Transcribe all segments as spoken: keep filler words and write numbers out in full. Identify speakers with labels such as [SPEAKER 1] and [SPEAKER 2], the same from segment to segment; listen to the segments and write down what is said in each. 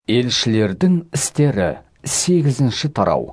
[SPEAKER 1] Елшілердің істері сегізінші тарау.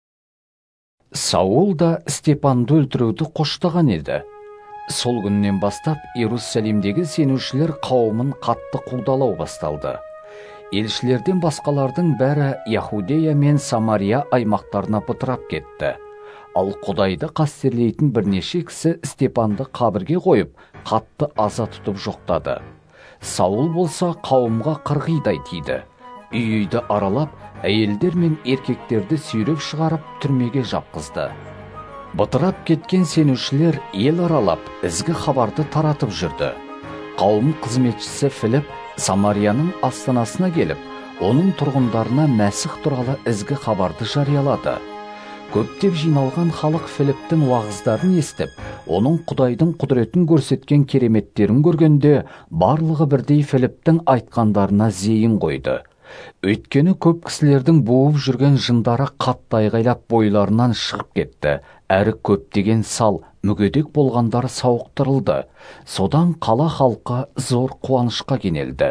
[SPEAKER 1] Саул да Степанды өлтіруді қоштаған еді. Сол күннен бастап Иерусалимдегі сенушілер қауымын қатты құлдалау басталды. Елшілерден басқалардың бәрі Яхудея мен Самария аймақтарына бытырап кетті. Ал Құдайды қастерлейтін бірнеше кісі Степанды қабірге қойып, қатты аза тұтып жоқтады. Саул болса қауымға қырғидай тиді. Үй-үйді аралап, әйелдер мен еркектерді сүйреп шығарып түрмеге жапқызды. Бытырап кеткен сенушілер ел аралап, ізгі хабарды таратып жүрді. Қауым қызметшісі Филипп Самарияның астанасына келіп, оның тұрғындарына Мәсіх туралы ізгі хабарды жариялады. Көптеп жиналған халық Филипптің уағыздарын естіп, оның Құдайдың құдіретін көрсеткен кереметтерін көргенде, барлығы бірдей Филипптің айтқандарына зейін қойды. Өйткені көп кісілердің буып жүрген жындары қатты айғайлап бойларынан шығып кетті, әрі көптеген сал, мүгедек болғандар сауықтырылды. Содан қала халқы зор қуанышқа кенелді.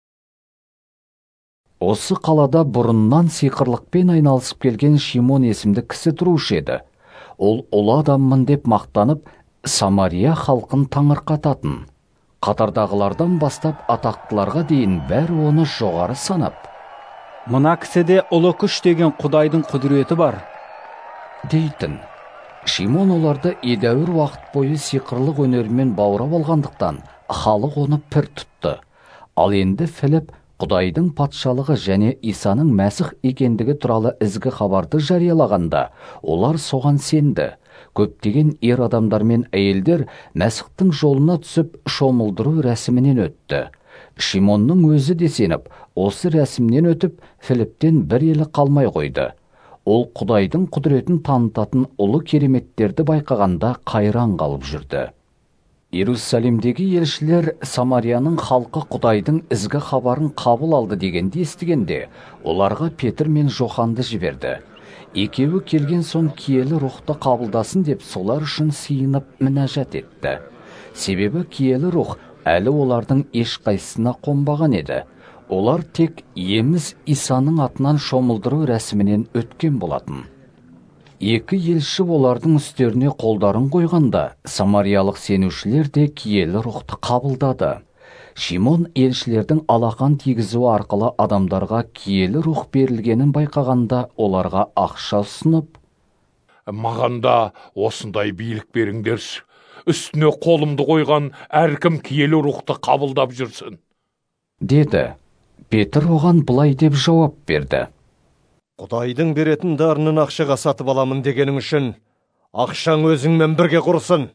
[SPEAKER 1] Осы қалада бұрыннан сиқырлықпен айналысып келген Шимон есімді кісі тұрушы еді. Ол ұлы адаммын деп мақтанып, Самария халқын таңырқататын. Қатардағылардан бастап атақтыларға дейін бәрі оны жоғары санап,
[SPEAKER 2] «Мына кісіде ұлы күш деген Құдайдың құдіреті бар»
[SPEAKER 1] дейтін. Шимон оларды едәуір уақыт бойы сиқырлық өнерімен баурап алғандықтан, халық оны пір тұтты. Ал енді Филипп Құдайдың патшалығы және Исаның Мәсіх екендігі туралы ізгі хабарды жариялағанда, олар соған сенді. Көптеген ер адамдар мен әйелдер Мәсіхтің жолына түсіп шомылдыру рәсімінен өтті. Шимонның өзі де сеніп, осы рәсімнен өтіп, Филипптен бір елі қалмай қойды. Ол Құдайдың құдіретін танытатын ұлы кереметтерді байқағанда қайран қалып жүрді. Иерусалимдегі елшілер Самарияның халқы Құдайдың ізгі хабарын қабыл алды дегенді естігенде, оларға Петр мен Жоханды жіберді. Екеуі келген соң киелі рухты қабылдасын деп солар үшін сиынып мінәжат етті. Себебі киелі рух әлі олардың ешқайсысына қонбаған еді. Олар тек еміз Исаның атынан шомылдыру рәсімінен өткен болатын. Екі елші олардың үстеріне қолдарын қойғанда, самариялық сенушілер де киелі рухты қабылдады. Шимон елшілердің алақан тигізуі арқылы адамдарға киелі рух берілгенін байқағанда, оларға ақша ұсынып,
[SPEAKER 3] «Мағанда осындай билік беріңдерші. Үстіне қолымды қойған әркім киелі рухты қабылдап жүрсін»
[SPEAKER 1] деді. Петр оған былай деп жауап берді.
[SPEAKER 4] «Құдайдың беретін дарынын ақшаға сатып аламын дегенің үшін, ақшаң өзіңмен бірге құрсын.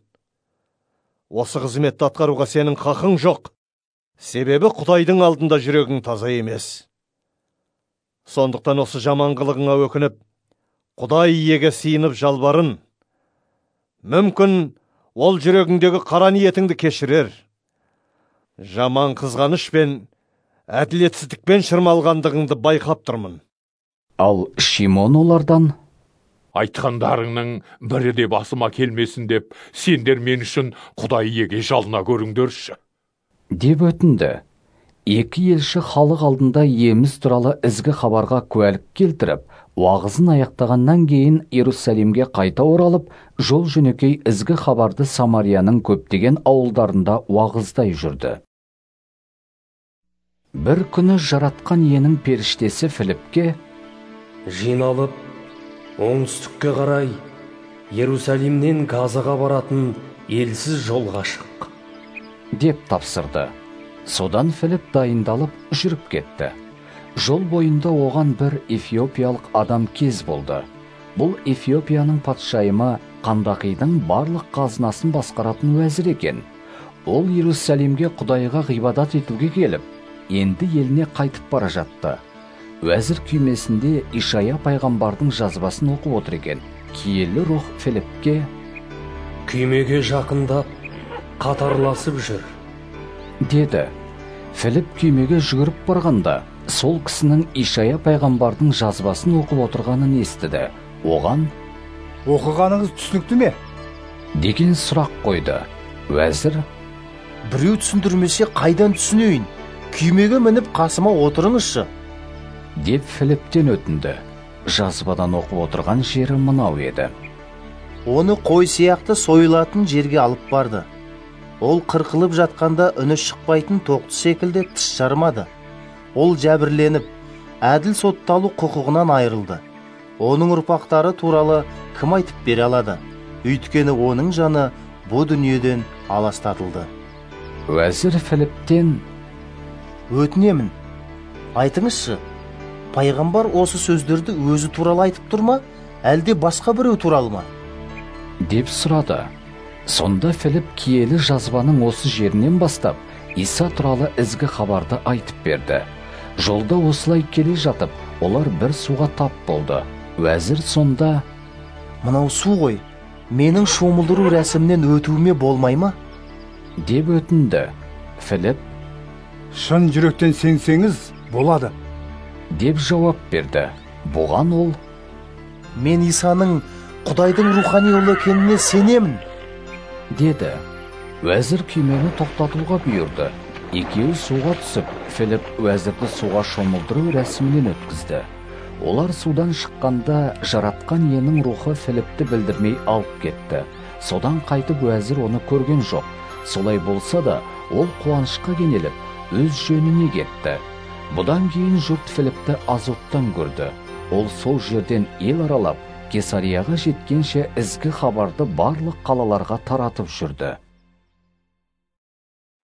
[SPEAKER 4] Осы қызметті атқаруға сенің хақың жоқ. Себебі Құдайдың алдында жүрегің таза емес. Сондықтан осы жаман қылығыңа өкініп, Құдай иеге сиынып жалбарын. Мүмкін ол жүрегіңдегі қара ниетіңді кешірер. Жаман қызғаныш пен әділетсіздікпен шырмалғандығыңды байқап тұрмын».
[SPEAKER 1] Ал Шимон олардан,
[SPEAKER 3] «Айтқандарыңның бірі де басыма келмесін деп, сендер мен үшін Құдай иеге жалына көріңдерші»
[SPEAKER 1] деп өтінді. Екі елші халық алдында еміз туралы ізгі хабарға куәлік келтіріп, уағызын аяқтағаннан кейін Иерусалимге қайта оралып, жол жөнекей ізгі хабарды Самарияның көптеген ауылдарында уағыздай жүрді. Бір күні жаратқан иенің періштесі Филиппке,
[SPEAKER 5] «Жиналып, оңтүстікке қарай Иерусалимнен Газаға баратын елсіз жолға шық»
[SPEAKER 1] деп тапсырды. Содан Филипп дайындалып жүріп кетті. Жол бойында оған бір эфиопиялық адам кез болды. Бұл Эфиопияның патшайымы Қандақидың барлық қазынасын басқаратын уәзір екен. Ол Иерусалимге Құдайға ғибадат етуге келіп, енді еліне қайтып бара жатты. Уәзір күймесінде Ишая пайғамбардың жазбасын оқып отыр екен. Киелі рух Филиппке,
[SPEAKER 5] «Күймеге жақындап, қатарласып жүр»
[SPEAKER 1] деді. Филипп күймеге жүгіріп барғанда, сол кісінің Ишая пайғамбардың жазбасын оқып отырғанын естіді. Оған,
[SPEAKER 6] «Оқығаныңыз түсінікті ме?»
[SPEAKER 1] деген сұрақ қойды. Уәзір,
[SPEAKER 7] «Біреу түсіндірмесе қайдан түсінейін? Күймеге мініп қасыма отырыңызшы»
[SPEAKER 1] деп Филипптен өтінді. Жазбадан оқып отырған жері мынау еді.
[SPEAKER 7] Оны қой сияқты сойылатын жерге алып барды. Ол қырқылып жатқанда үні шықпайтын тоқты секілді тіс жармады. Ол жәбірленіп, әділ сотталу құқығынан айырылды. Оның ұрпақтары туралы кім айтып бере алады? Өйткені оның жаны бұл дүниеден аластатылды.
[SPEAKER 1] Уәзір Филипптен:
[SPEAKER 7] өтінемін, айтыңызшы, пайғамбар осы сөздерді өзі туралы айтып тұр ма, әлде басқа біреу туралы ма?
[SPEAKER 1] деп сұрады. Сонда Филипп киелі жазбаның осы жерінен бастап Иса туралы ізгі хабарды айтып берді. Жолда осылай келе жатып, олар бір суға тап болды. Уәзір сонда:
[SPEAKER 7] мынау су ғой, менің шомылдыру рәсімнен өтуіме болмай ма?
[SPEAKER 1] деп өтінді. Филипп:
[SPEAKER 6] шын жүректен сенсеңіз болады,
[SPEAKER 1] деп жауап берді. Бұған ол:
[SPEAKER 7] мен Исаның Құдайдың рухани ұлы екеніне сенемін,
[SPEAKER 1] деді. Уәзір күймені тоқтатуға бұйырды. Екеуі суға түсіп, Филипп уәзірді суға шомылдыру рәсімінен өткізді. Олар судан шыққанда жаратқан иенің рухы Филиппті білдірмей алып кетті. Содан қайтып уәзір оны көрген жоқ. Солай болса да, ол қуанышқа кенеліп, өз жөніне кетті. Бұдан кейін жұрт Филиппті Азоттан көрді. Ол сол жерден ел аралап, Кесарияға жеткенше ізгі хабарды барлық қалаларға таратып жүрді.